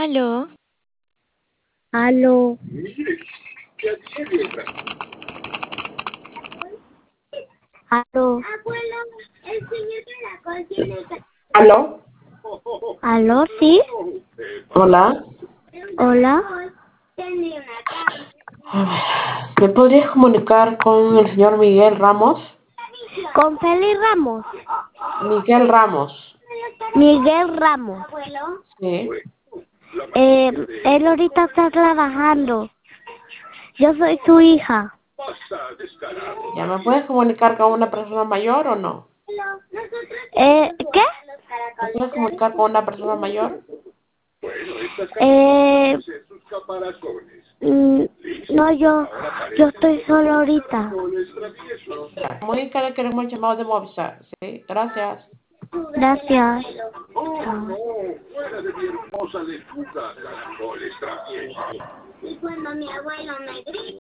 Aló, Aló, aló, ¿Aló? aló, ¿sí? Hola. Hola, ¿Me podrías comunicar con el señor Miguel Ramos? con Feli Ramos, Miguel Ramos. Miguel Ramos. Sí. Él ahorita está trabajando. Yo soy su hija. ¿Ya me puedes comunicar con una persona mayor o no? ¿Qué? ¿Me puedes comunicar con una persona mayor? Mm, no, yo estoy solo ahorita. Ya, comunícale que hemos llamado de Movistar. Sí, gracias. Gracias. Y cuando mi abuelo me grita.